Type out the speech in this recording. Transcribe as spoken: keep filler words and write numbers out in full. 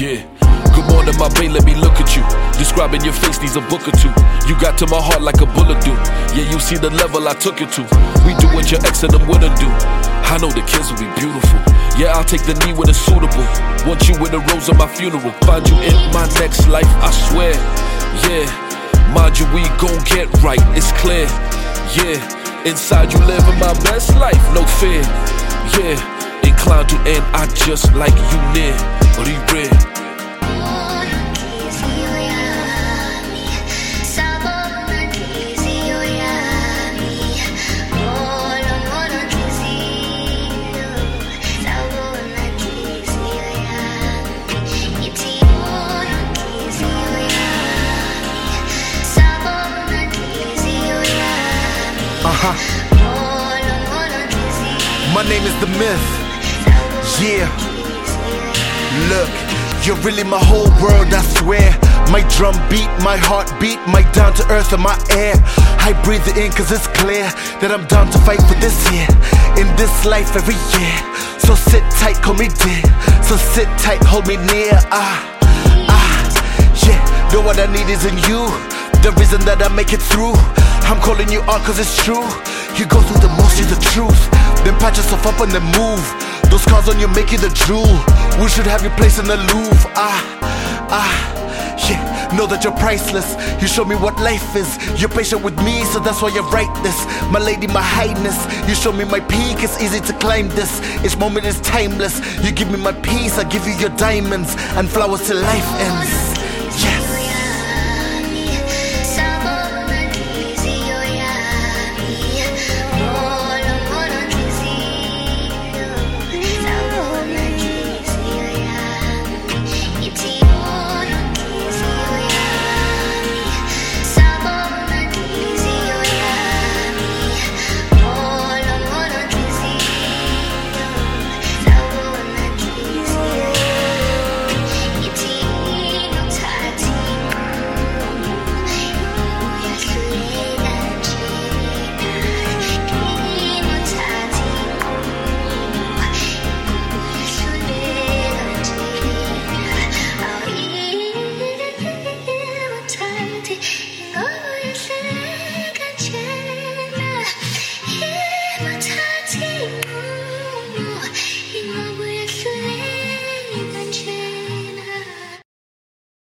Yeah. Good morning, my babe, let me look at you. Describing your face needs a book or two. You got to my heart like a bullet do. Yeah, you see the level I took it to. We do what your ex and them wouldn't do. I know the kids will be beautiful. Yeah, I'll take the knee when it's suitable. Want you with the rose on my funeral. Find you in my next life, I swear. Yeah, mind you, we gon' get right, it's clear. Yeah, inside you living my best life, no fear. Yeah, inclined to end, I just like you near. What are you read? Uh-huh. My name is The Myth. Yeah. Look, you're really my whole world, I swear. My drum beat, my heartbeat, my down to earth and my air. I breathe it in cause it's clear that I'm down to fight for this year. In this life every year. So sit tight, call me dear. So sit tight, hold me near. Ah, ah, yeah. Know what I need is in you. The reason that I make it through. I'm calling you out cause it's true. You go through the most, you're the truth. Then patch yourself up and then move. Those scars on you make you the jewel. We should have you placed in the Louvre. Ah, ah, yeah. Know that you're priceless. You show me what life is. You're patient with me, so that's why you write this. My lady, my highness. You show me my peak, it's easy to climb this. Each moment is timeless. You give me my peace, I give you your diamonds and flowers till life ends.